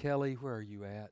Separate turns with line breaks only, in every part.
Kelly, where are you at?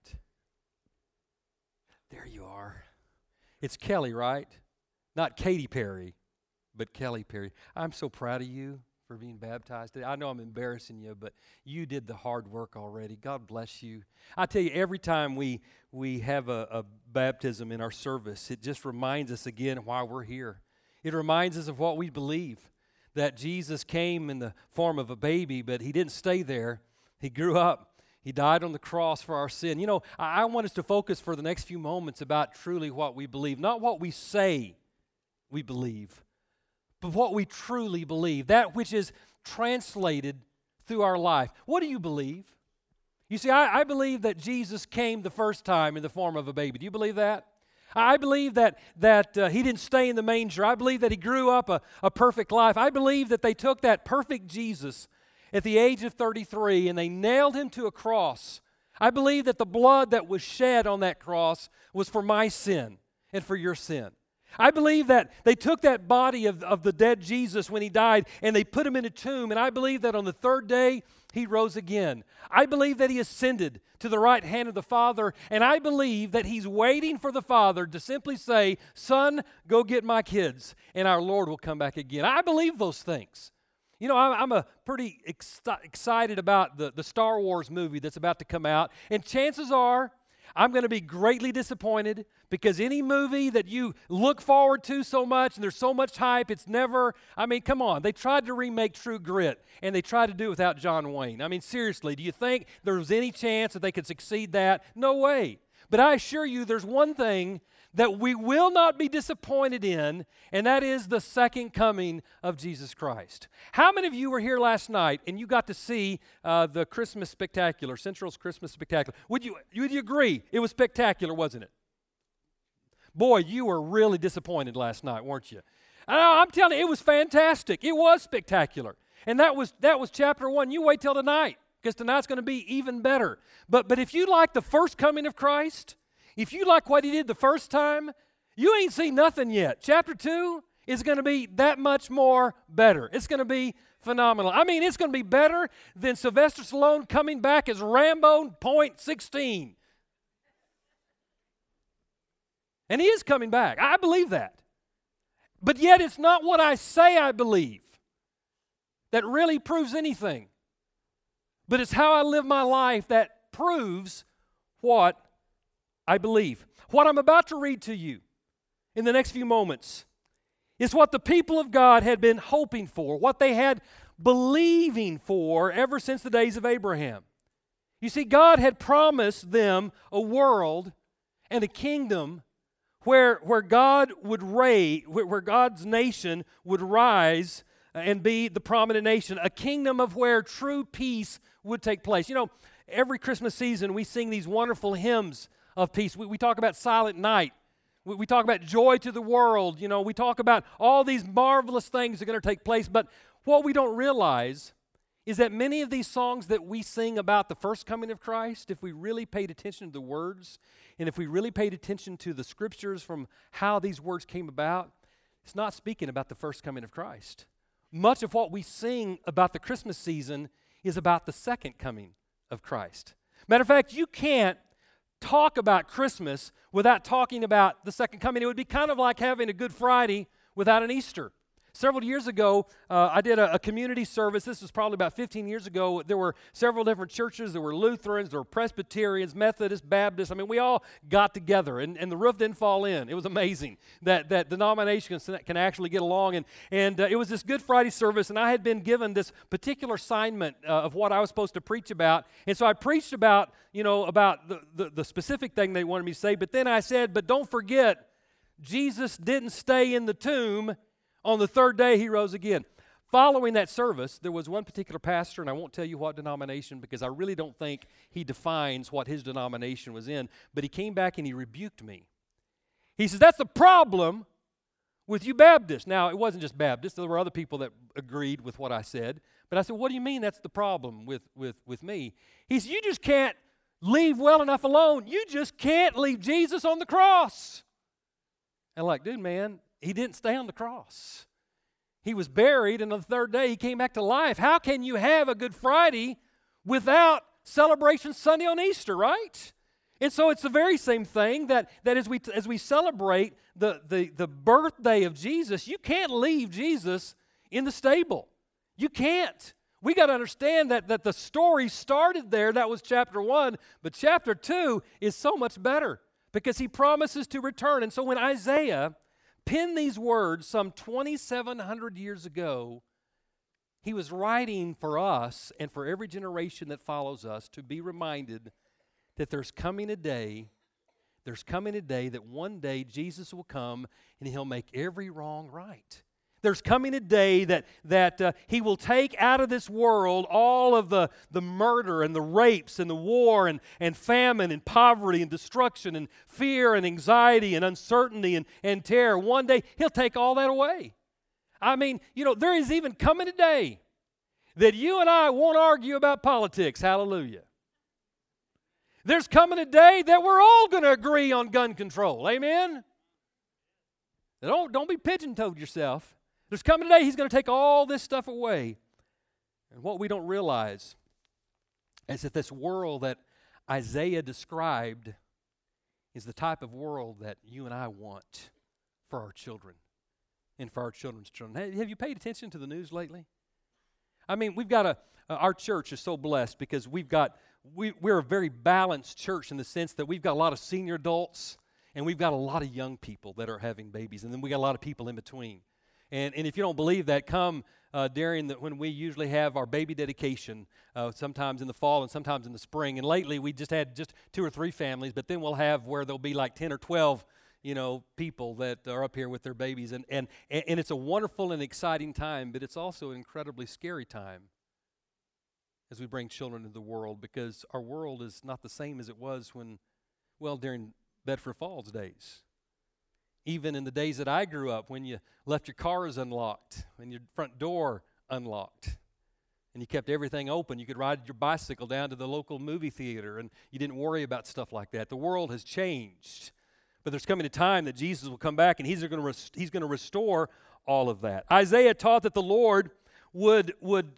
There you are. It's Kelly, right? Not Katy Perry, but Kelly Perry. I'm so proud of you for being baptized today. I know I'm embarrassing you, but you did the hard work already. God bless you. I tell you, every time we have a baptism in our service, it just reminds us again why we're here. It reminds us of what we believe, that Jesus came in the form of a baby, but he didn't stay there. He grew up. He died on the cross for our sin. You know, I want us to focus for the next few moments about truly what we believe, not what we say we believe, but what we truly believe, that which is translated through our life. What do you believe? You see, I believe that Jesus came the first time in the form of a baby. Do you believe that? I believe that he didn't stay in the manger. I believe that he grew up a perfect life. I believe that they took that perfect Jesus at the age of 33 and they nailed him to a cross. I believe that the blood that was shed on that cross was for my sin and for your sin. I believe that they took that body of the dead Jesus when he died and they put him in a tomb, and I believe that on the third day he rose again. I believe that he ascended to the right hand of the Father, and I believe that he's waiting for the Father to simply say, "Son, go get my kids," and our Lord will come back again. I believe those things. You know, I'm a pretty excited about the Star Wars movie that's about to come out, and chances are I'm going to be greatly disappointed, because any movie that you look forward to so much and there's so much hype, it's never, I mean, come on. They tried to remake True Grit, and they tried to do it without John Wayne. I mean, seriously, do you think there was any chance that they could succeed that? No way. But I assure you, there's one thing that we will not be disappointed in, and that is the second coming of Jesus Christ. How many of you were here last night and you got to see the Christmas Spectacular, Central's Christmas Spectacular? Would you agree? It was spectacular, wasn't it? Boy, you were really disappointed last night, weren't you? I'm telling you, it was fantastic. It was spectacular. And that was chapter 1. You wait till tonight, because tonight's going to be even better. But if you like the first coming of Christ, if you like what he did the first time, you ain't seen nothing yet. Chapter 2 is going to be that much more better. It's going to be phenomenal. I mean, it's going to be better than Sylvester Stallone coming back as Rambo .16. And he is coming back. I believe that. But yet it's not what I say I believe that really proves anything. But it's how I live my life that proves what I believe. What I'm about to read to you in the next few moments is what the people of God had been hoping for, what they had believing for ever since the days of Abraham. You see, God had promised them a world and a kingdom where God would reign, where God's nation would rise and be the prominent nation, a kingdom of where true peace would take place. You know, every Christmas season we sing these wonderful hymns of peace. We talk about Silent Night. We talk about joy to the world. You know, we talk about all these marvelous things that are going to take place. But what we don't realize is that many of these songs that we sing about the first coming of Christ, if we really paid attention to the words, and if we really paid attention to the scriptures from how these words came about, it's not speaking about the first coming of Christ. Much of what we sing about the Christmas season is about the second coming of Christ. Matter of fact, you can't talk about Christmas without talking about the second coming. It would be kind of like having a Good Friday without an Easter. Several years ago, I did a community service. This was probably about 15 years ago. There were several different churches. There were Lutherans, there were Presbyterians, Methodists, Baptists. I mean, we all got together, and the roof didn't fall in. It was amazing that denominations can actually get along. And it was this Good Friday service, and I had been given this particular assignment of what I was supposed to preach about. And so I preached about the specific thing they wanted me to say. But then I said, but don't forget, Jesus didn't stay in the tomb. On the third day, he rose again. Following that service, there was one particular pastor, and I won't tell you what denomination because I really don't think he defines what his denomination was in, but he came back and he rebuked me. He says, that's the problem with you Baptists. Now, it wasn't just Baptists. There were other people that agreed with what I said. But I said, what do you mean that's the problem with me? He said, you just can't leave well enough alone. You just can't leave Jesus on the cross. And I'm like, dude, man, he didn't stay on the cross. He was buried, and on the third day he came back to life. How can you have a Good Friday without Celebration Sunday on Easter, right? And so it's the very same thing that as we celebrate the birthday of Jesus, you can't leave Jesus in the stable. You can't. We got to understand that the story started there. That was chapter 1. But chapter 2 is so much better because he promises to return. And so when Isaiah penned these words some 2,700 years ago, he was writing for us and for every generation that follows us to be reminded that there's coming a day that one day Jesus will come and he'll make every wrong right. There's coming a day that he will take out of this world all of the murder and the rapes and the war and famine and poverty and destruction and fear and anxiety and uncertainty and terror. One day he'll take all that away. I mean, there is even coming a day that you and I won't argue about politics. Hallelujah. There's coming a day that we're all going to agree on gun control. Amen? Don't be pigeon-toed yourself. There's coming a day he's going to take all this stuff away. And what we don't realize is that this world that Isaiah described is the type of world that you and I want for our children and for our children's children. Have you paid attention to the news lately? I mean, we've got our church is so blessed because we're a very balanced church in the sense that we've got a lot of senior adults and we've got a lot of young people that are having babies, and then we got a lot of people in between. And if you don't believe that, come during when we usually have our baby dedication, sometimes in the fall and sometimes in the spring. And lately we just had 2 or 3 families, but then we'll have where there'll be like 10 or 12 people that are up here with their babies. And it's a wonderful and exciting time, but it's also an incredibly scary time as we bring children into the world, because our world is not the same as it was during Bedford Falls days. Even in the days that I grew up, when you left your cars unlocked, when your front door unlocked, and you kept everything open, you could ride your bicycle down to the local movie theater, and you didn't worry about stuff like that. The world has changed. But there's coming a time that Jesus will come back, and he's going to restore all of that. Isaiah taught that the Lord would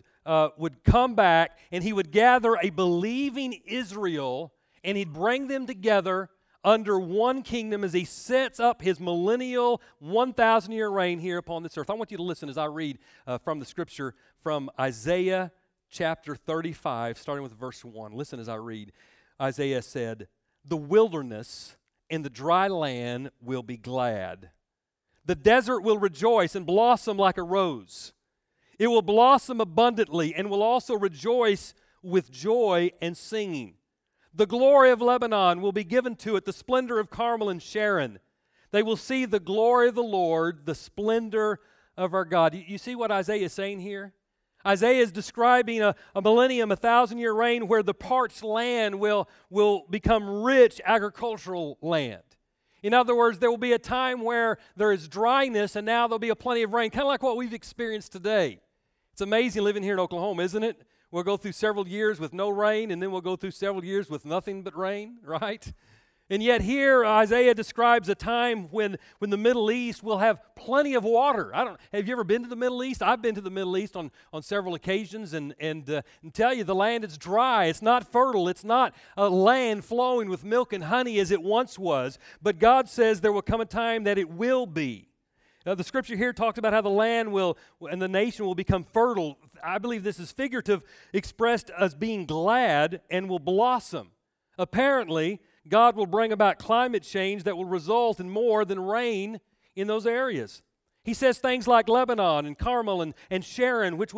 come back, and he would gather a believing Israel, and he'd bring them together under one kingdom as he sets up his millennial 1,000-year reign here upon this earth. I want you to listen as I read from the scripture from Isaiah chapter 35, starting with verse 1. Listen as I read. Isaiah said, "The wilderness and the dry land will be glad. The desert will rejoice and blossom like a rose. It will blossom abundantly and will also rejoice with joy and singing. The glory of Lebanon will be given to it, the splendor of Carmel and Sharon. They will see the glory of the Lord, the splendor of our God." You see what Isaiah is saying here? Isaiah is describing a millennium, 1,000-year reign where the parched land will become rich agricultural land. In other words, there will be a time where there is dryness and now there'll be a plenty of rain, kind of like what we've experienced today. It's amazing living here in Oklahoma, isn't it? We'll go through several years with no rain, and then we'll go through several years with nothing but rain, right? And yet here Isaiah describes a time when the Middle East will have plenty of water. Have you ever been to the Middle East? I've been to the Middle East on several occasions and tell you the land is dry. It's not fertile. It's not a land flowing with milk and honey as it once was. But God says there will come a time that it will be. Now, the scripture here talks about how the land and the nation will become fertile. I believe this is figurative, expressed as being glad and will blossom. Apparently, God will bring about climate change that will result in more than rain in those areas. He says things like Lebanon and Carmel and Sharon, which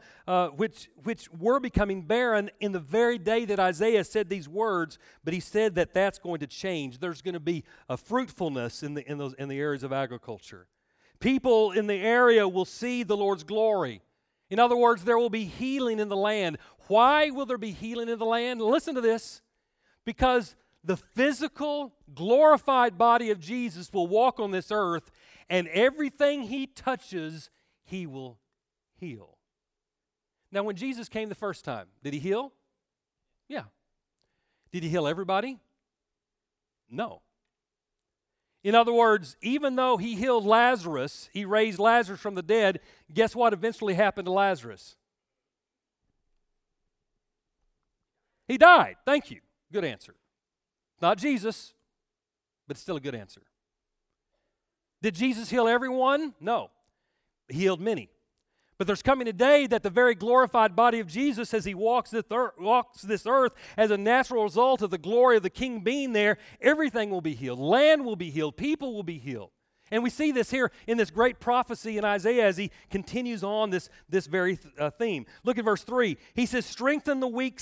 were becoming barren in the very day that Isaiah said these words, but he said that that's going to change. There's going to be a fruitfulness in the areas of agriculture. People in the area will see the Lord's glory. In other words, there will be healing in the land. Why will there be healing in the land? Listen to this. Because the physical, glorified body of Jesus will walk on this earth, and everything he touches, he will heal. Now, when Jesus came the first time, did he heal? Yeah. Did he heal everybody? No. In other words, even though he healed Lazarus, he raised Lazarus from the dead, guess what eventually happened to Lazarus? He died. Thank you. Good answer. Not Jesus, but still a good answer. Did Jesus heal everyone? No. He healed many. But there's coming a day that the very glorified body of Jesus, as he walks this earth as a natural result of the glory of the King being there, everything will be healed. Land will be healed. People will be healed. And we see this here in this great prophecy in Isaiah as he continues on this very theme. Look at verse 3. He says, strengthen the weak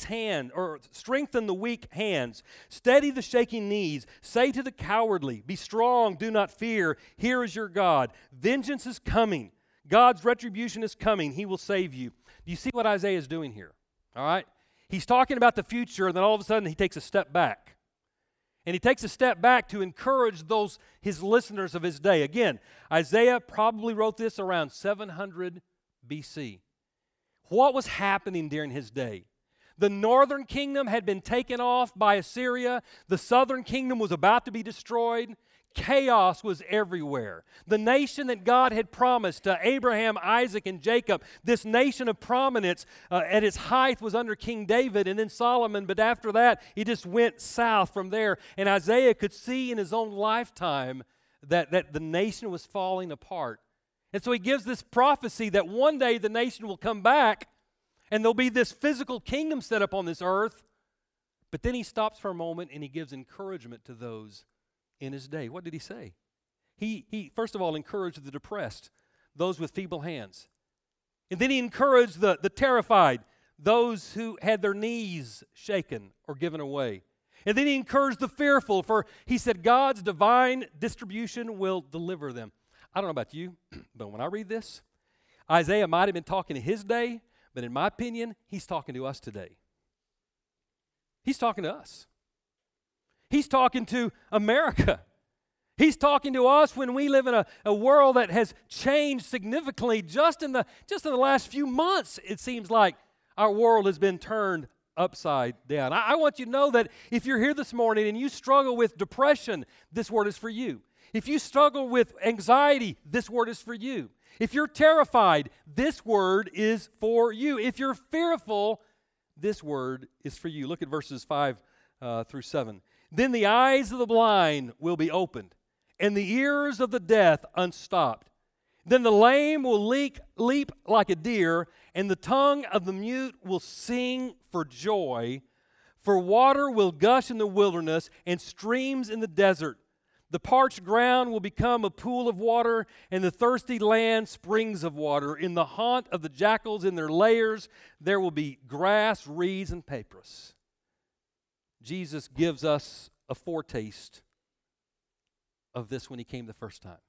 hands, steady the shaking knees, say to the cowardly, be strong, do not fear, here is your God. Vengeance is coming. God's retribution is coming. He will save you. Do you see what Isaiah is doing here? All right? He's talking about the future, and then all of a sudden he takes a step back. And he takes a step back to encourage his listeners of his day. Again, Isaiah probably wrote this around 700 BC. What was happening during his day? The northern kingdom had been taken off by Assyria. The southern kingdom was about to be destroyed. Chaos was everywhere. The nation that God had promised to Abraham, Isaac, and Jacob, this nation of prominence at its height was under King David and then Solomon, but after that, it just went south from there. And Isaiah could see in his own lifetime that the nation was falling apart. And so he gives this prophecy that one day the nation will come back and there'll be this physical kingdom set up on this earth. But then he stops for a moment and he gives encouragement to those in his day. What did he say? He first of all encouraged the depressed, those with feeble hands. And then he encouraged the terrified, those who had their knees shaken or given away. And then he encouraged the fearful, for he said God's divine distribution will deliver them. I don't know about you, but when I read this, Isaiah might have been talking to his day, but in my opinion, he's talking to us today. He's talking to us. He's talking to America. He's talking to us when we live in a world that has changed significantly just in the last few months. It seems like our world has been turned upside down. I want you to know that if you're here this morning and you struggle with depression, this word is for you. If you struggle with anxiety, this word is for you. If you're terrified, this word is for you. If you're fearful, this word is for you. Look at verses 5 through 7. Then the eyes of the blind will be opened, and the ears of the deaf unstopped. Then the lame will leap like a deer, and the tongue of the mute will sing for joy. For water will gush in the wilderness, and streams in the desert. The parched ground will become a pool of water, and the thirsty land springs of water. In the haunt of the jackals in their lairs, there will be grass, reeds, and papyrus. Jesus gives us a foretaste of this when he came the first time.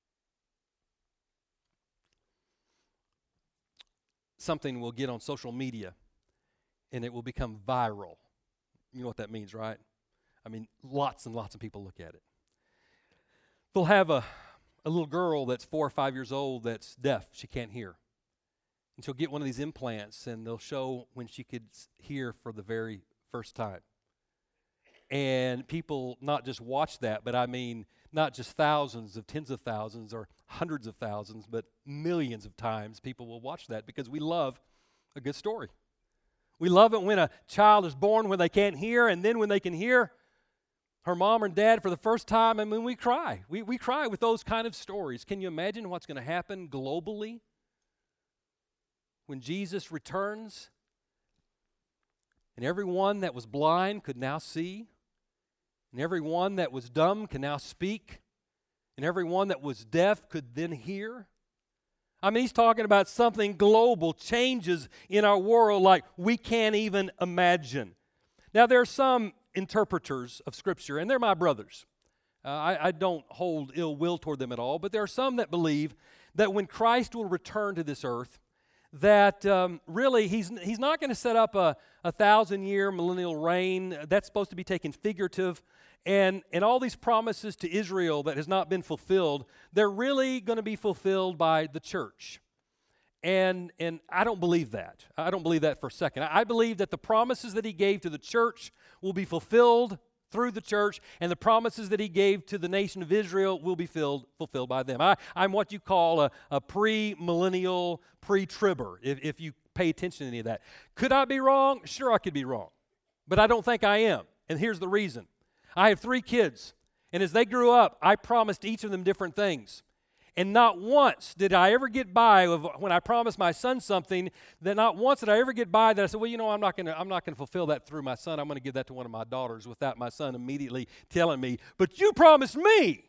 Something will get on social media and it will become viral. You know what that means, right? I mean, lots and lots of people look at it. They'll have a little girl that's 4 or 5 years old that's deaf. She can't hear. And she'll get one of these implants and they'll show when she could hear for the very first time. And people not just watch that, but I mean not just thousands of tens of thousands or hundreds of thousands, but millions of times people will watch that because we love a good story. We love it when a child is born when they can't hear, and then when they can hear her mom or dad for the first time, and when we cry. We cry with those kind of stories. Can you imagine what's going to happen globally when Jesus returns and everyone that was blind could now see? And everyone that was dumb can now speak. And everyone that was deaf could then hear. I mean, he's talking about something global, changes in our world like we can't even imagine. Now, there are some interpreters of Scripture, and they're my brothers. I don't hold ill will toward them at all, but there are some that believe that when Christ will return to this earth, that really he's not going to set up a 1,000-year millennial reign. That's supposed to be taken figurative. And all these promises to Israel that has not been fulfilled, they're really going to be fulfilled by the church. And I don't believe that. I don't believe that for a second. I believe that the promises that he gave to the church will be fulfilled through the church, and the promises that he gave to the nation of Israel will be fulfilled by them. I'm what you call a pre-millennial, pre-tribber, if you pay attention to any of that. Could I be wrong? Sure, I could be wrong. but I don't think I am. And here's the reason. I have 3 kids, and as they grew up, I promised each of them different things. And not once did I ever get by when I promised my son something, that not once did I ever get by that I said, well, I'm not going to fulfill that through my son. I'm going to give that to one of my daughters, without my son immediately telling me, but you promised me.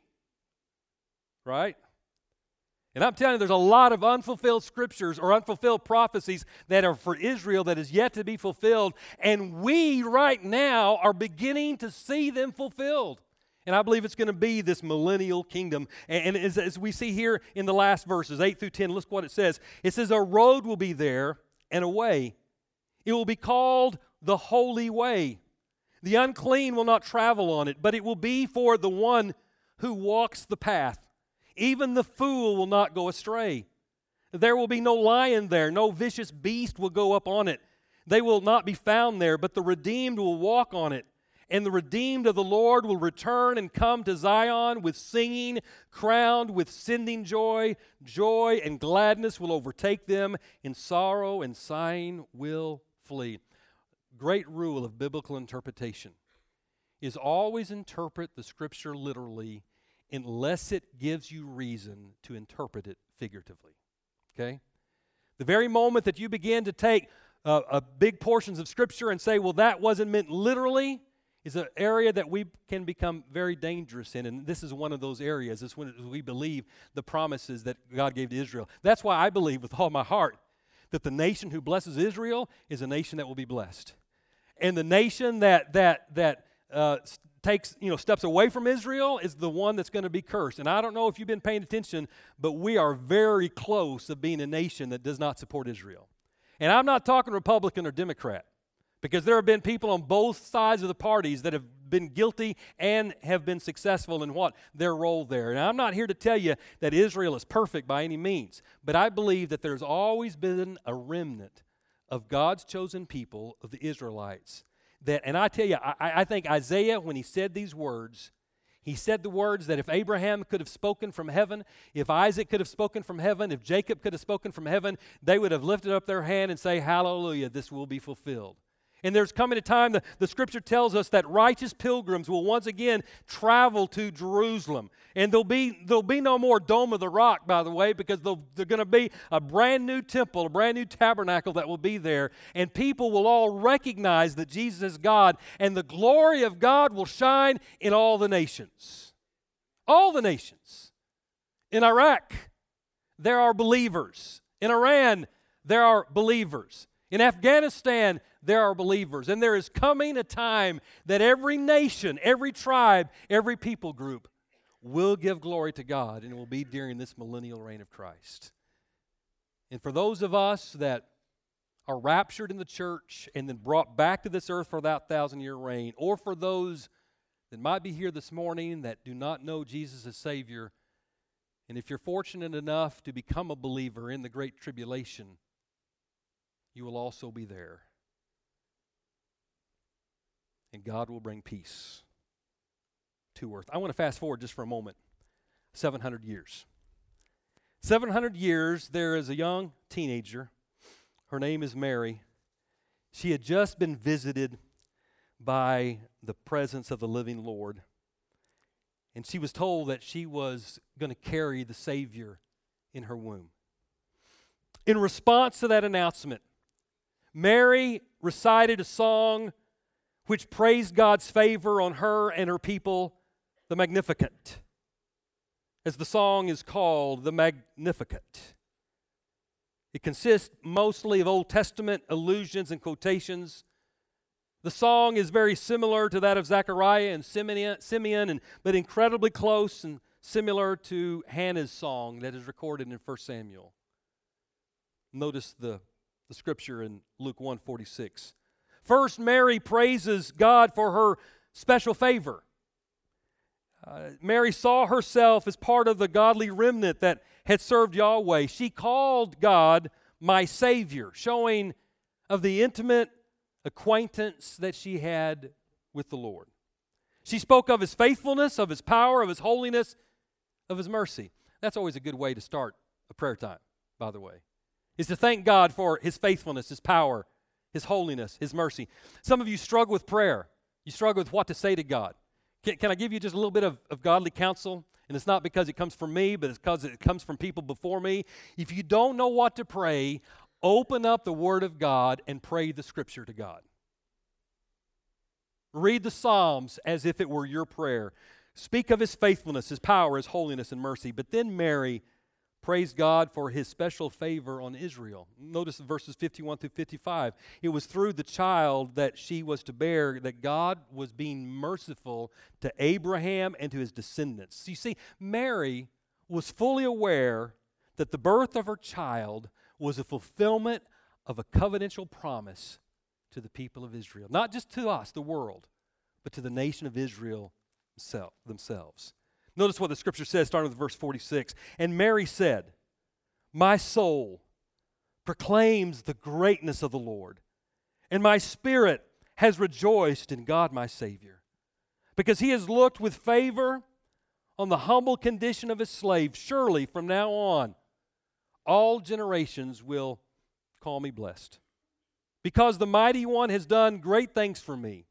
Right? And I'm telling you, there's a lot of unfulfilled scriptures or unfulfilled prophecies that are for Israel that is yet to be fulfilled. And we right now are beginning to see them fulfilled. And I believe it's going to be this millennial kingdom. And as we see here in the last verses, 8 through 10, look what it says. It says, a road will be there and a way. It will be called the holy way. The unclean will not travel on it, but it will be for the one who walks the path. Even the fool will not go astray. There will be no lion there, no vicious beast will go up on it. They will not be found there, but the redeemed will walk on it. And the redeemed of the Lord will return and come to Zion with singing, crowned with sending joy. Joy and gladness will overtake them, and sorrow and sighing will flee. Great rule of biblical interpretation is always interpret the Scripture literally unless it gives you reason to interpret it figuratively. Okay? The very moment that you begin to take big portions of Scripture and say, well, that wasn't meant literally, is an area that we can become very dangerous in, and this is one of those areas. It's when we believe the promises that God gave to Israel. That's why I believe with all my heart that the nation who blesses Israel is a nation that will be blessed, and the nation that takes steps away from Israel is the one that's going to be cursed. And I don't know if you've been paying attention, but we are very close of being a nation that does not support Israel. And I'm not talking Republican or Democrat, because there have been people on both sides of the parties that have been guilty and have been successful in what? Their role there. And I'm not here to tell you that Israel is perfect by any means, but I believe that there's always been a remnant of God's chosen people, of the Israelites. And I tell you, I think Isaiah, when he said these words, he said the words that if Abraham could have spoken from heaven, if Isaac could have spoken from heaven, if Jacob could have spoken from heaven, they would have lifted up their hand and say, hallelujah, this will be fulfilled. And there's coming a time, the Scripture tells us that righteous pilgrims will once again travel to Jerusalem. And there'll be no more Dome of the Rock, by the way, because there's going to be a brand new temple, a brand new tabernacle that will be there. And people will all recognize that Jesus is God, and the glory of God will shine in all the nations. All the nations. In Iraq, there are believers. In Iran, there are believers. In Afghanistan, there are believers. And there is coming a time that every nation, every tribe, every people group will give glory to God, and it will be during this millennial reign of Christ. And for those of us that are raptured in the church and then brought back to this earth for that 1,000-year reign, or for those that might be here this morning that do not know Jesus as Savior, and if you're fortunate enough to become a believer in the Great Tribulation, you will also be there. And God will bring peace to earth. I want to fast forward just for a moment. 700 years. 700 years, there is a young teenager. Her name is Mary. She had just been visited by the presence of the living Lord. And she was told that she was going to carry the Savior in her womb. In response to that announcement, Mary recited a song which praised God's favor on her and her people, the Magnificat, as the song is called, the Magnificat. It consists mostly of Old Testament allusions and quotations. The song is very similar to that of Zechariah and Simeon, but incredibly close and similar to Hannah's song that is recorded in 1 Samuel. Notice the scripture in Luke 1:46. First, Mary praises God for her special favor. Mary saw herself as part of the godly remnant that had served Yahweh. She called God my Savior, showing of the intimate acquaintance that she had with the Lord. She spoke of His faithfulness, of His power, of His holiness, of His mercy. That's always a good way to start a prayer time, by the way, is to thank God for His faithfulness, His power, His holiness, His mercy. Some of you struggle with prayer. You struggle with what to say to God. Can I give you just a little bit of godly counsel? And it's not because it comes from me, but it's because it comes from people before me. If you don't know what to pray, open up the Word of God and pray the Scripture to God. Read the Psalms as if it were your prayer. Speak of His faithfulness, His power, His holiness, and mercy. But then Mary praised God for His special favor on Israel. Notice verses 51 through 55. It was through the child that she was to bear that God was being merciful to Abraham and to his descendants. You see, Mary was fully aware that the birth of her child was a fulfillment of a covenantal promise to the people of Israel. Not just to us, the world, but to the nation of Israel themselves. Notice what the Scripture says, starting with verse 46. And Mary said, "My soul proclaims the greatness of the Lord, and my spirit has rejoiced in God my Savior, because He has looked with favor on the humble condition of His slave. Surely from now on, all generations will call me blessed, because the Mighty One has done great things for me,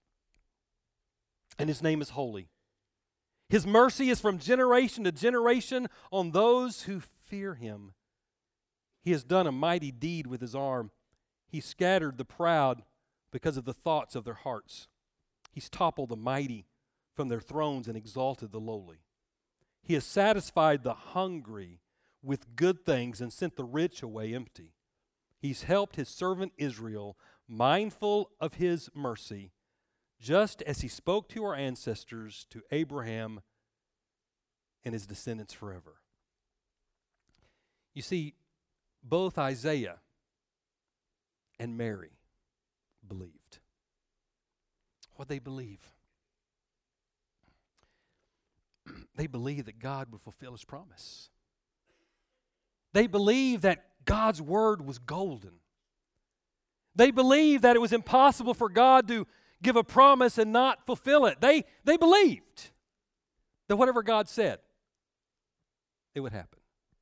and His name is holy. His mercy is from generation to generation on those who fear Him. He has done a mighty deed with His arm. He scattered the proud because of the thoughts of their hearts. He's toppled the mighty from their thrones and exalted the lowly. He has satisfied the hungry with good things and sent the rich away empty. He's helped His servant Israel, mindful of His mercy, just as He spoke to our ancestors, to Abraham and his descendants forever." You see, both Isaiah and Mary believed. What they believe? They believed that God would fulfill His promise. They believed that God's word was golden. They believed that it was impossible for God to give a promise and not fulfill it. They believed that whatever God said, it would happen.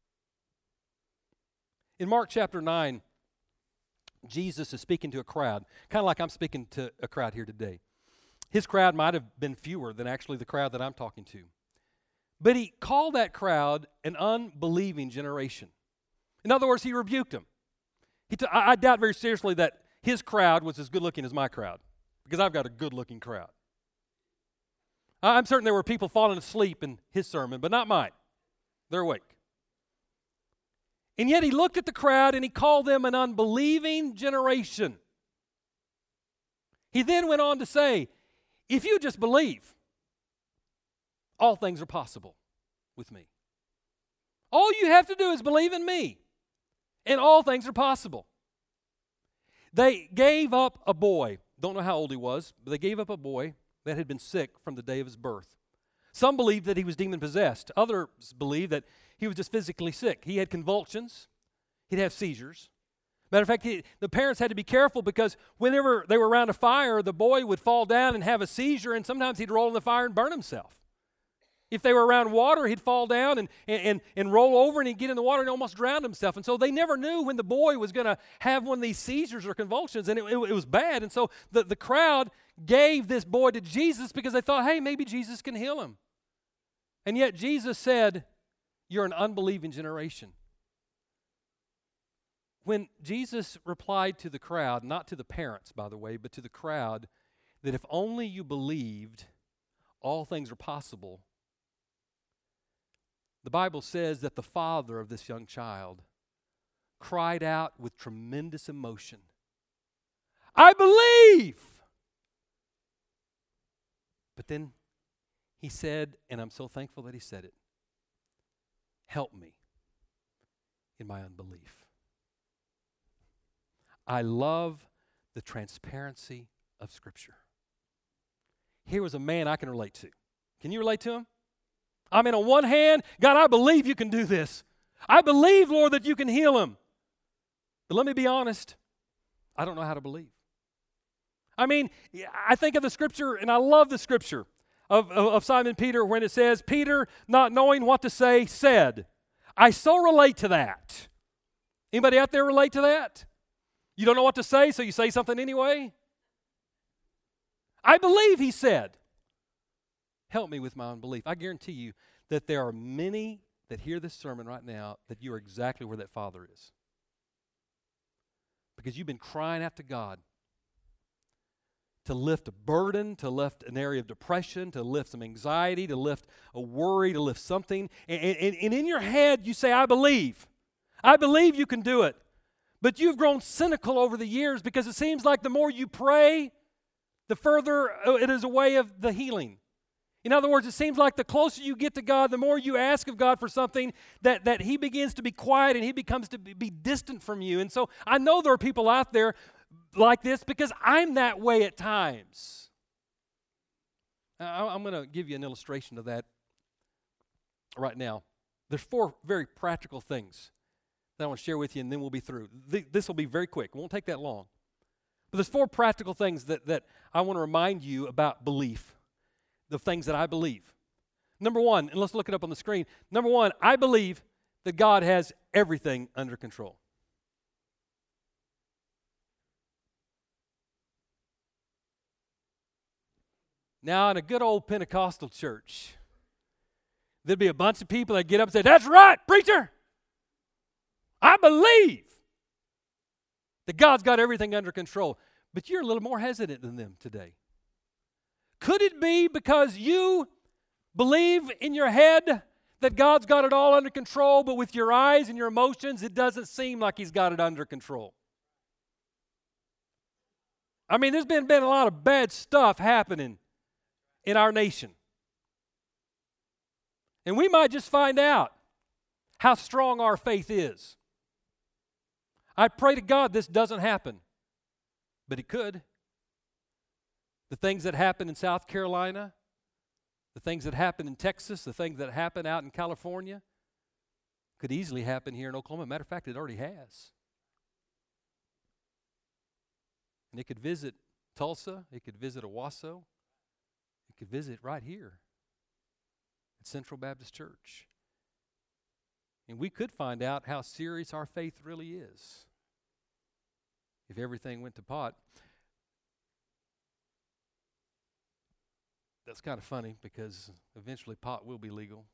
In Mark chapter 9, Jesus is speaking to a crowd, kind of like I'm speaking to a crowd here today. His crowd might have been fewer than actually the crowd that I'm talking to. But He called that crowd an unbelieving generation. In other words, He rebuked them. I doubt very seriously that His crowd was as good looking as my crowd, because I've got a good-looking crowd. I'm certain there were people falling asleep in His sermon, but not mine. They're awake. And yet He looked at the crowd and He called them an unbelieving generation. He then went on to say, if you just believe, all things are possible with me. All you have to do is believe in me, and all things are possible. They gave up a boy. Don't know how old he was, but they gave up a boy that had been sick from the day of his birth. Some believed that he was demon-possessed. Others believed that he was just physically sick. He had convulsions. He'd have seizures. Matter of fact, the parents had to be careful, because whenever they were around a fire, the boy would fall down and have a seizure, and sometimes he'd roll in the fire and burn himself. If they were around water, he'd fall down and roll over, and he'd get in the water and almost drown himself. And so they never knew when the boy was going to have one of these seizures or convulsions, and it was bad. And so the crowd gave this boy to Jesus because they thought, hey, maybe Jesus can heal him. And yet Jesus said, you're an unbelieving generation. When Jesus replied to the crowd, not to the parents, by the way, but to the crowd, that if only you believed, all things are possible, the Bible says that the father of this young child cried out with tremendous emotion, I believe! But then he said, and I'm so thankful that he said it, help me in my unbelief. I love the transparency of Scripture. Here was a man I can relate to. Can you relate to him? I mean, on one hand, God, I believe you can do this. I believe, Lord, that you can heal him. But let me be honest, I don't know how to believe. I mean, I think of the Scripture, and I love the Scripture of Simon Peter when it says, Peter, not knowing what to say, said. I so relate to that. Anybody out there relate to that? You don't know what to say, so you say something anyway? I believe, he said. Help me with my unbelief. I guarantee you that there are many that hear this sermon right now that you are exactly where that father is. Because you've been crying out to God to lift a burden, to lift an area of depression, to lift some anxiety, to lift a worry, to lift something. And in your head, you say, I believe. I believe you can do it. But you've grown cynical over the years because it seems like the more you pray, the further it is away of the healing. In other words, it seems like the closer you get to God, the more you ask of God for something, that He begins to be quiet and He becomes to be distant from you. And so I know there are people out there like this because I'm that way at times. I'm going to give you an illustration of that right now. There's 4 very practical things that I want to share with you, and then we'll be through. This will be very quick. It won't take that long. But there's 4 practical things that I want to remind you about belief, the things that I believe. Number 1, and let's look it up on the screen. Number 1, I believe that God has everything under control. Now, in a good old Pentecostal church, there'd be a bunch of people that get up and say, that's right, preacher. I believe that God's got everything under control. But you're a little more hesitant than them today. Could it be because you believe in your head that God's got it all under control, but with your eyes and your emotions, it doesn't seem like He's got it under control? I mean, there's been a lot of bad stuff happening in our nation. And we might just find out how strong our faith is. I pray to God this doesn't happen, but it could. The things that happen in South Carolina, the things that happen in Texas, the things that happen out in California could easily happen here in Oklahoma. Matter of fact, it already has. And it could visit Tulsa, it could visit Owasso, it could visit right here at Central Baptist Church. And we could find out how serious our faith really is if everything went to pot. That's kind of funny because eventually pot will be legal.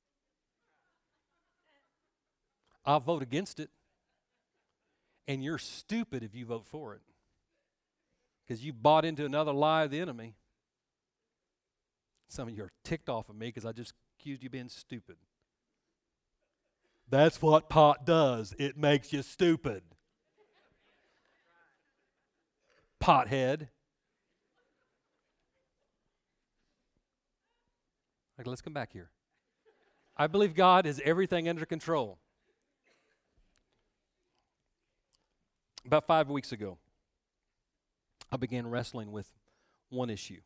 I'll vote against it. And you're stupid if you vote for it, because you bought into another lie of the enemy. Some of you are ticked off of me because I just accused you of being stupid. That's what pot does. It makes you stupid. Pothead. Okay, let's come back here. I believe God has everything under control. About 5 weeks ago, I began wrestling with one issue.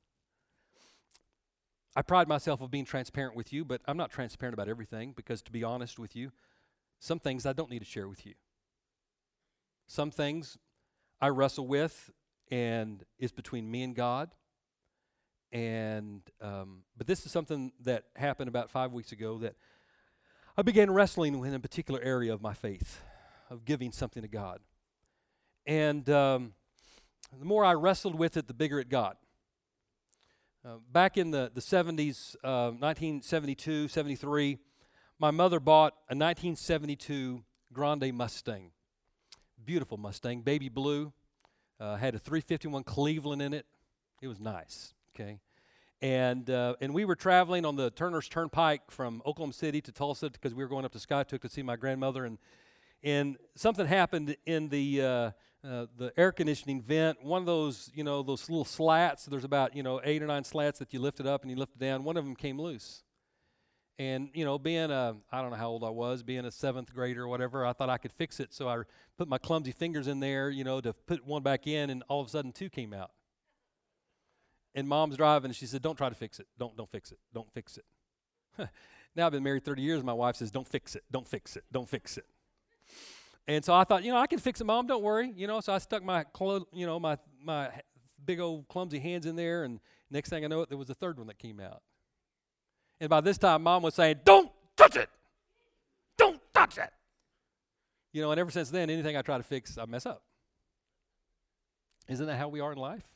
I pride myself on being transparent with you, but I'm not transparent about everything because, to be honest with you, some things I don't need to share with you. Some things I wrestle with, and it's between me and God. And but this is something that happened about 5 weeks ago that I began wrestling with in a particular area of my faith, of giving something to God. And the more I wrestled with it, the bigger it got. Back in the 70s, 1972, 73, my mother bought a 1972 Grande Mustang. Beautiful Mustang, baby blue. Had a 351 Cleveland in it. It was nice, okay? And we were traveling on the Turner's Turnpike from Oklahoma City to Tulsa because we were going up to Skiatook to see my grandmother. And something happened in the air conditioning vent. One of those, those little slats, there's about, 8 or 9 slats that you lift it up and you lift it down. One of them came loose. And, being I don't know how old I was, being a 7th grader or whatever, I thought I could fix it. So I put my clumsy fingers in there, to put one back in, and all of a sudden 2 came out. And Mom's driving, and she said, don't try to fix it. Don't fix it. Don't fix it. Now I've been married 30 years, and my wife says, don't fix it. Don't fix it. Don't fix it. And so I thought, I can fix it, Mom. Don't worry. So I stuck my my big old clumsy hands in there, and next thing I know, there was a 3rd one that came out. And by this time, Mom was saying, don't touch it. Don't touch it. And ever since then, anything I try to fix, I mess up. Isn't that how we are in life?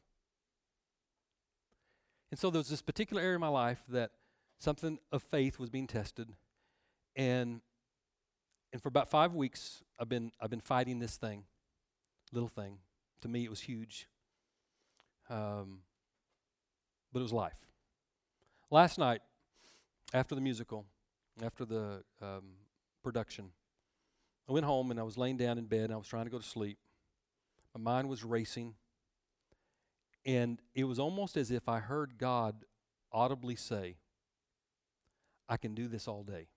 And so there was this particular area of my life that something of faith was being tested, and for about 5 weeks I've been fighting this little thing. To me, it was huge, but it was life. Last night, after the musical, after the production, I went home and I was laying down in bed and I was trying to go to sleep. My mind was racing. And it was almost as if I heard God audibly say, I can do this all day.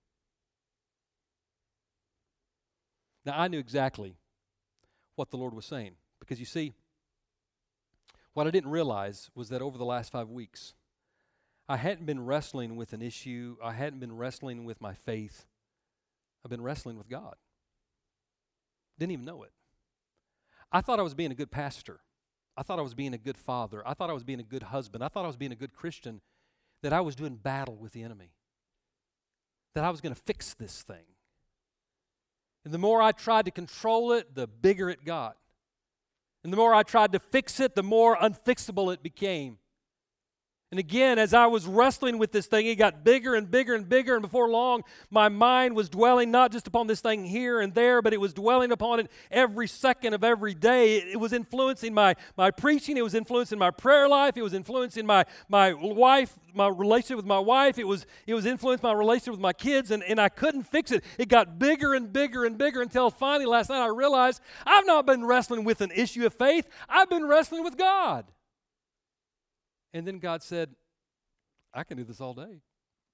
Now, I knew exactly what the Lord was saying. Because you see, what I didn't realize was that over the last 5 weeks, I hadn't been wrestling with an issue. I hadn't been wrestling with my faith. I've been wrestling with God. Didn't even know it. I thought I was being a good pastor. I thought I was being a good father. I thought I was being a good husband. I thought I was being a good Christian, that I was doing battle with the enemy, that I was going to fix this thing. And the more I tried to control it, the bigger it got. And the more I tried to fix it, the more unfixable it became. And again, as I was wrestling with this thing, it got bigger and bigger and bigger. And before long, my mind was dwelling not just upon this thing here and there, but it was dwelling upon it every second of every day. It was influencing my preaching. It was influencing my prayer life. It was influencing my wife, my relationship with my wife. It was influencing my relationship with my kids, and I couldn't fix it. It got bigger and bigger and bigger until finally last night I realized I've not been wrestling with an issue of faith. I've been wrestling with God. And then God said, I can do this all day.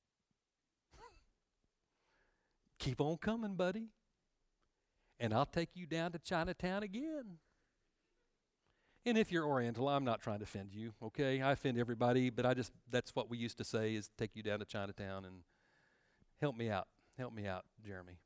Keep on coming, buddy. And I'll take you down to Chinatown again. And if you're Oriental, I'm not trying to offend you, okay? I offend everybody, but that's what we used to say, is take you down to Chinatown and help me out. Help me out, Jeremy.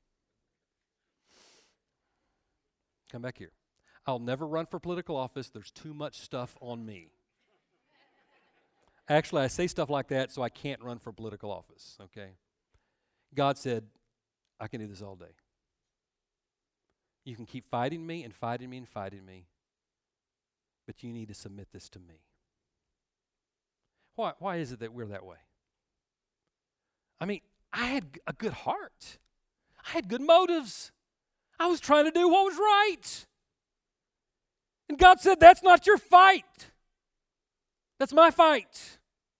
Come back here. I'll never run for political office. There's too much stuff on me. Actually, I say stuff like that so I can't run for political office, okay? God said, I can do this all day. You can keep fighting me and fighting me and fighting me, but you need to submit this to me. Why is it that we're that way? I mean, I had a good heart. I had good motives. I was trying to do what was right. And God said, that's not your fight. That's my fight.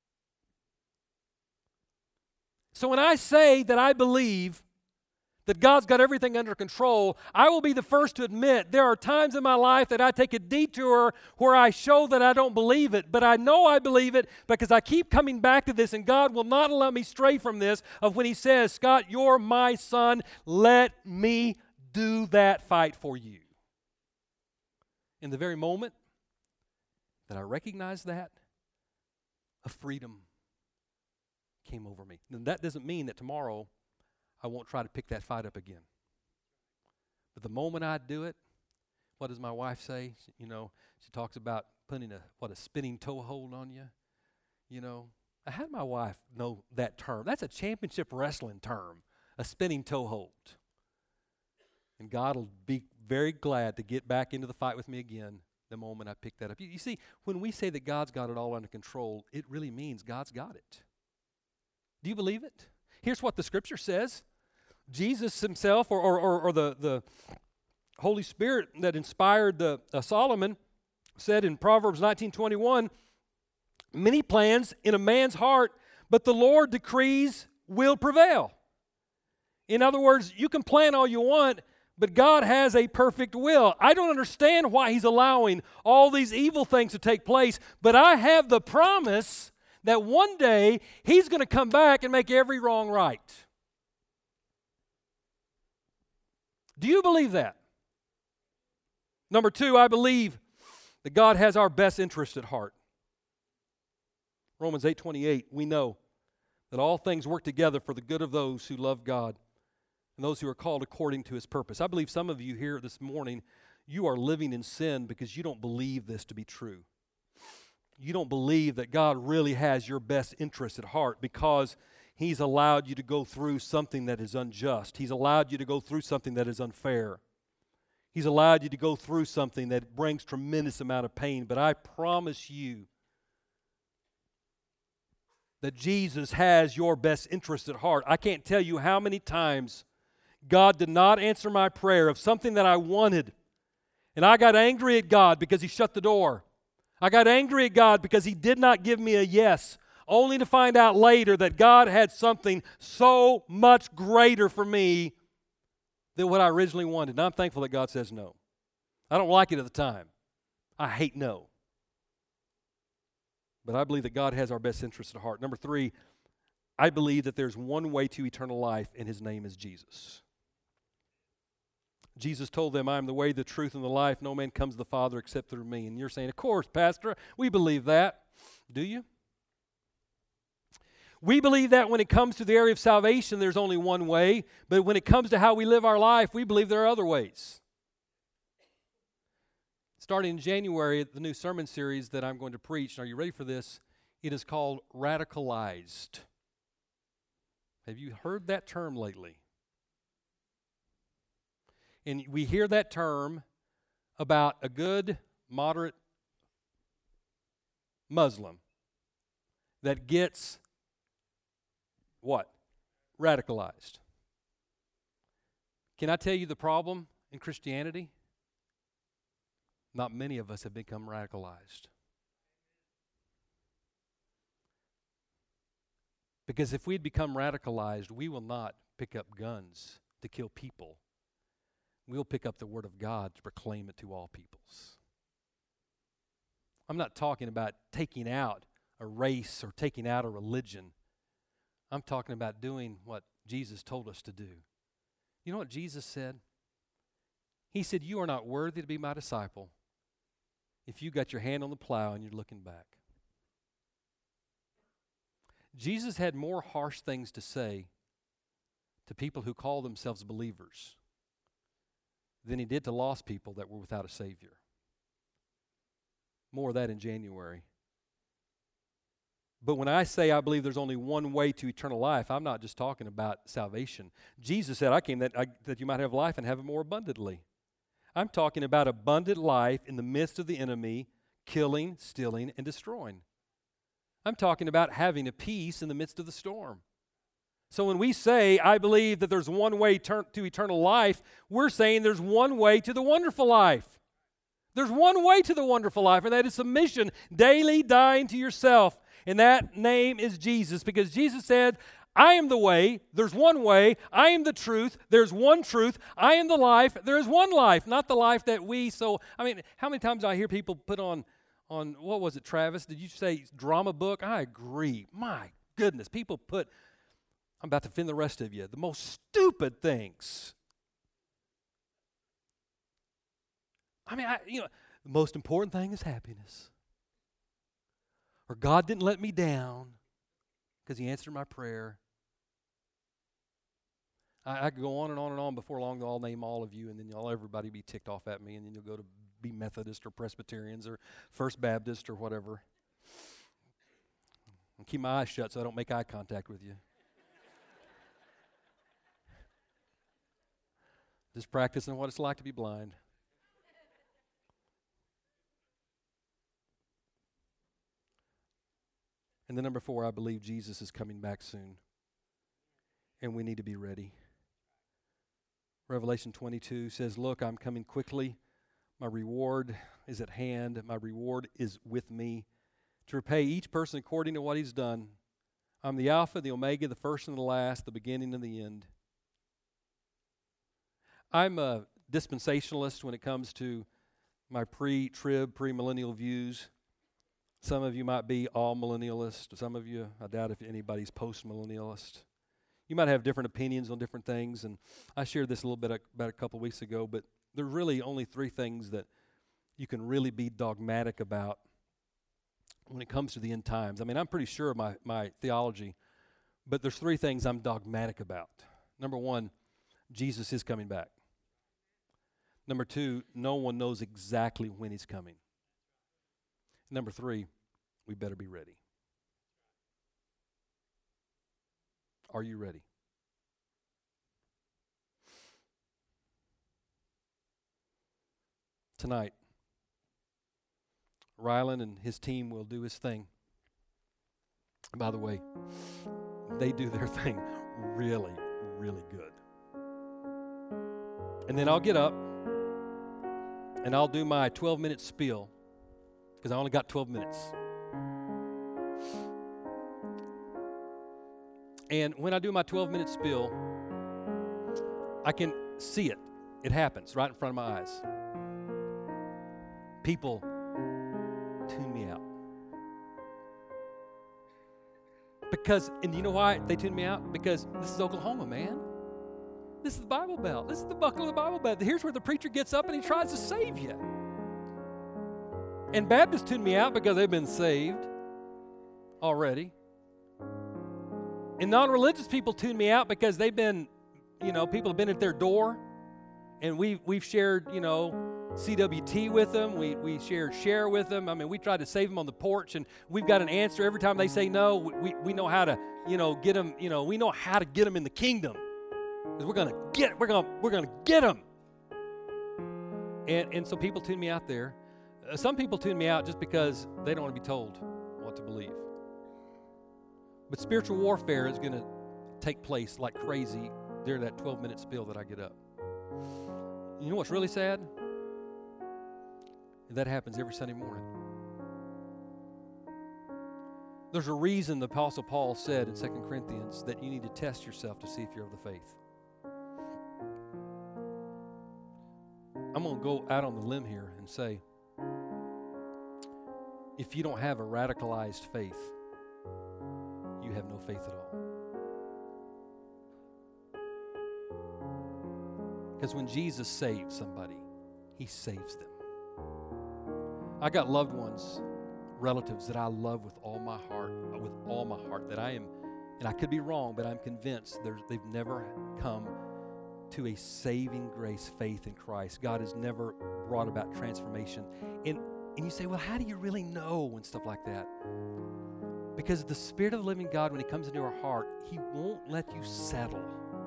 So when I say that I believe that God's got everything under control, I will be the first to admit there are times in my life that I take a detour where I show that I don't believe it. But I know I believe it because I keep coming back to this, and God will not let me stray from this of when He says, Scott, you're my son. Let me do that fight for you. In the very moment that I recognize that, a freedom came over me. And that doesn't mean that tomorrow I won't try to pick that fight up again. But the moment I do it, what does my wife say? She talks about putting a spinning toe hold on you. I had my wife know that term. That's a championship wrestling term, a spinning toe hold. And God will be very glad to get back into the fight with me again the moment I pick that up. You see, when we say that God's got it all under control, it really means God's got it. Do you believe it? Here's what the Scripture says. Jesus himself, or the Holy Spirit that inspired Solomon, said in Proverbs 19:21, many plans in a man's heart, but the Lord decrees will prevail. In other words, you can plan all you want, but God has a perfect will. I don't understand why He's allowing all these evil things to take place, but I have the promise that one day He's going to come back and make every wrong right. Do you believe that? Number two, I believe that God has our best interest at heart. Romans 8:28, we know that all things work together for the good of those who love God and those who are called according to His purpose. I believe some of you here this morning, you are living in sin because you don't believe this to be true. You don't believe that God really has your best interest at heart because He's allowed you to go through something that is unjust. He's allowed you to go through something that is unfair. He's allowed you to go through something that brings tremendous amount of pain. But I promise you that Jesus has your best interest at heart. I can't tell you how many times God did not answer my prayer of something that I wanted. And I got angry at God because He shut the door. I got angry at God because He did not give me a yes, only to find out later that God had something so much greater for me than what I originally wanted. And I'm thankful that God says no. I don't like it at the time. I hate no. But I believe that God has our best interest at heart. Number 3, I believe that there's one way to eternal life, and His name is Jesus. Jesus told them, I am the way, the truth, and the life. No man comes to the Father except through me. And you're saying, of course, Pastor, we believe that. Do you? We believe that when it comes to the area of salvation, there's only one way. But when it comes to how we live our life, we believe there are other ways. Starting in January, the new sermon series that I'm going to preach, and are you ready for this? It is called Radicalized. Have you heard that term lately? And we hear that term about a good, moderate Muslim that gets what? Radicalized. Can I tell you the problem in Christianity? Not many of us have become radicalized. Because if we'd become radicalized, we will not pick up guns to kill people. We'll pick up the Word of God to proclaim it to all peoples. I'm not talking about taking out a race or taking out a religion. I'm talking about doing what Jesus told us to do. You know what Jesus said? He said, you are not worthy to be my disciple if you got your hand on the plow and you're looking back. Jesus had more harsh things to say to people who call themselves believers than He did to lost people that were without a Savior. More of that in January. But when I say I believe there's only one way to eternal life, I'm not just talking about salvation. Jesus said, I came that you might have life and have it more abundantly. I'm talking about abundant life in the midst of the enemy, killing, stealing, and destroying. I'm talking about having a peace in the midst of the storm. So when we say, I believe that there's one way to eternal life, we're saying there's one way to the wonderful life. There's one way to the wonderful life, and that is submission, daily dying to yourself. And that name is Jesus, because Jesus said, I am the way, there's one way. I am the truth, there's one truth. I am the life, there's one life, not the life that how many times I hear people put on what was it, Travis? Did you say drama book? I agree. My goodness, people put, I'm about to offend the rest of you, the most stupid things. The most important thing is happiness. Or God didn't let me down because He answered my prayer. I could go on and on and on. Before long, I'll name all of you, and then everybody be ticked off at me, and then you'll go to be Methodist or Presbyterians or First Baptist or whatever. And keep my eyes shut so I don't make eye contact with you. Just practicing what it's like to be blind. And then number 4, I believe Jesus is coming back soon. And we need to be ready. Revelation 22 says, look, I'm coming quickly. My reward is at hand. My reward is with me to repay each person according to what he's done. I'm the Alpha, the Omega, the first and the last, the beginning and the end. I'm a dispensationalist when it comes to my pre-trib, premillennial views. Some of you might be all millennialist. Some of you, I doubt if anybody's post-millennialist. You might have different opinions on different things, and I shared this a little bit about a couple weeks ago, but there are really only 3 things that you can really be dogmatic about when it comes to the end times. I'm pretty sure of my theology, but there's 3 things I'm dogmatic about. Number 1, Jesus is coming back. Number 2, no one knows exactly when He's coming. Number 3, we better be ready. Are you ready? tonight. Rylan and his team will do his thing. By the way, they do their thing really, really good. And then I'll get up and I'll do my 12-minute spiel because I only got 12 minutes. And when I do my 12-minute spiel, I can see it. It happens right in front of my eyes. People tune me out. And you know why they tune me out? Because this is Oklahoma, man. This is the Bible Belt. This is the buckle of the Bible Belt. Here's where the preacher gets up and he tries to save you. And Baptists tune me out because they've been saved already. And non-religious people tune me out because they've been, people have been at their door. And we've shared, CWT with them. We shared share with them. I mean, we tried to save them on the porch, and we've got an answer every time they say no. We know how to, get them. We know how to get them in the kingdom because we're gonna get them. And so people tune me out there. Some people tune me out just because they don't want to be told what to believe. But spiritual warfare is going to take place like crazy during that 12-minute spiel that I get up. You know what's really sad? That happens every Sunday morning. There's a reason the Apostle Paul said in 2 Corinthians that you need to test yourself to see if you're of the faith. I'm going to go out on the limb here and say, if you don't have a radicalized faith, you have no faith at all. Because when Jesus saves somebody, he saves them. I got loved ones, relatives that I love with all my heart, that I am, and I could be wrong, but I'm convinced they've never come to a saving grace faith in Christ. God has never brought about transformation. And you say, well, how do you really know and stuff like that? Because the Spirit of the living God, when he comes into our heart, he won't let you settle.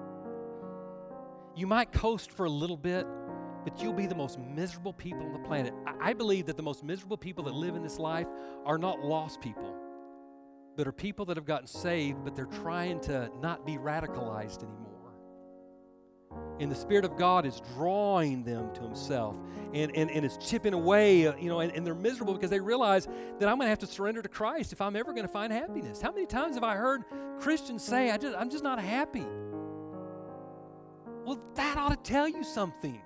You might coast for a little bit, but you'll be the most miserable people on the planet. I believe that the most miserable people that live in this life are not lost people, but are people that have gotten saved, but they're trying to not be radicalized anymore. And the Spirit of God is drawing them to himself and is chipping away, and they're miserable because they realize that I'm going to have to surrender to Christ if I'm ever going to find happiness. How many times have I heard Christians say, I'm just not happy? Well, that ought to tell you something.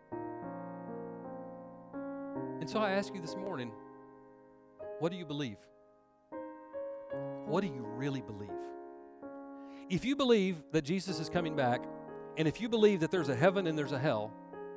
And so I ask you this morning, what do you believe? What do you really believe? If you believe that Jesus is coming back, and if you believe that there's a heaven and there's a hell,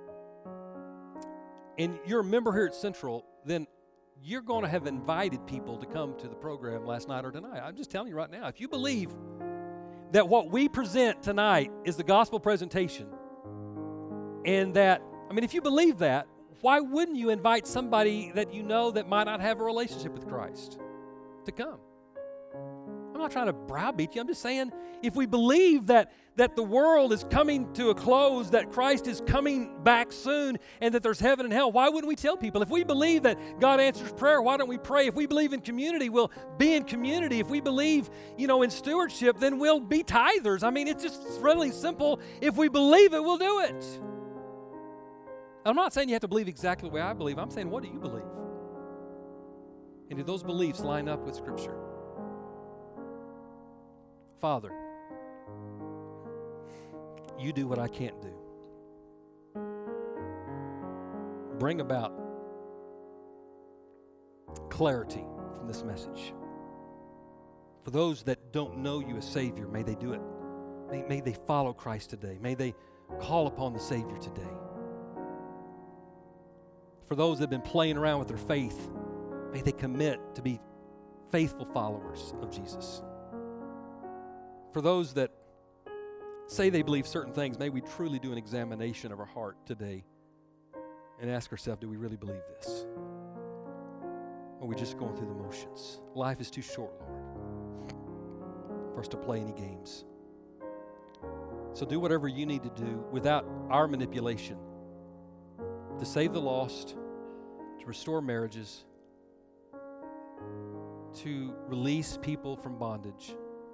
and you're a member here at Central, then you're going to have invited people to come to the program last night or tonight. I'm just telling you right now, if you believe that what we present tonight is the gospel presentation, and that, if you believe that, why wouldn't you invite somebody that you know that might not have a relationship with Christ to come? I'm not trying to browbeat you. I'm just saying, if we believe that the world is coming to a close, that Christ is coming back soon, and that there's heaven and hell, why wouldn't we tell people? If we believe that God answers prayer, why don't we pray? If we believe in community, we'll be in community. If we believe, in stewardship, then we'll be tithers. It's just really simple. If we believe it, we'll do it. I'm not saying you have to believe exactly the way I believe. I'm saying, what do you believe? And do those beliefs line up with Scripture? Father, you do what I can't do. Bring about clarity from this message. For those that don't know you as Savior, may they do it. May they follow Christ today. May they call upon the Savior today. For those that have been playing around with their faith, may they commit to be faithful followers of Jesus. For those that say they believe certain things, may we truly do an examination of our heart today and ask ourselves, do we really believe this? Or are we just going through the motions? Life is too short, Lord, for us to play any games. So do whatever you need to do without our manipulation to save the lost, to restore marriages, to release people from bondage.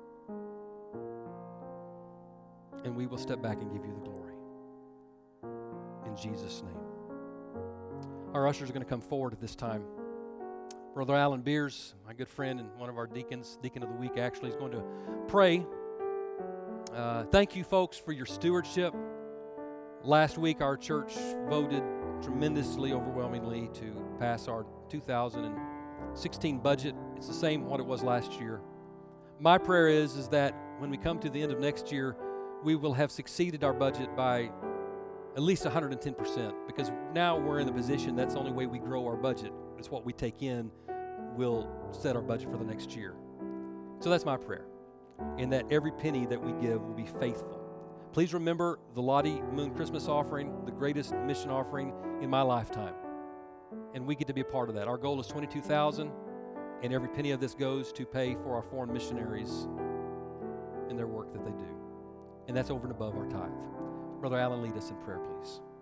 And we will step back and give you the glory. In Jesus' name. Our ushers are going to come forward at this time. Brother Alan Beers, my good friend and one of our deacons, Deacon of the Week actually, is going to pray. Thank you, folks, for your stewardship. Last week, our church voted tremendously, overwhelmingly to pass our 2016 budget. It's the same what it was last year. My prayer is that when we come to the end of next year, we will have succeeded our budget by at least 110%, because now we're in the position that's the only way we grow our budget. It's what we take in will set our budget for the next year. So that's my prayer, and that every penny that we give will be faithful. Please remember the Lottie Moon Christmas offering, the greatest mission offering in my lifetime. And we get to be a part of that. Our goal is $22,000, and every penny of this goes to pay for our foreign missionaries and their work that they do. And that's over and above our tithe. Brother Allen, lead us in prayer, please.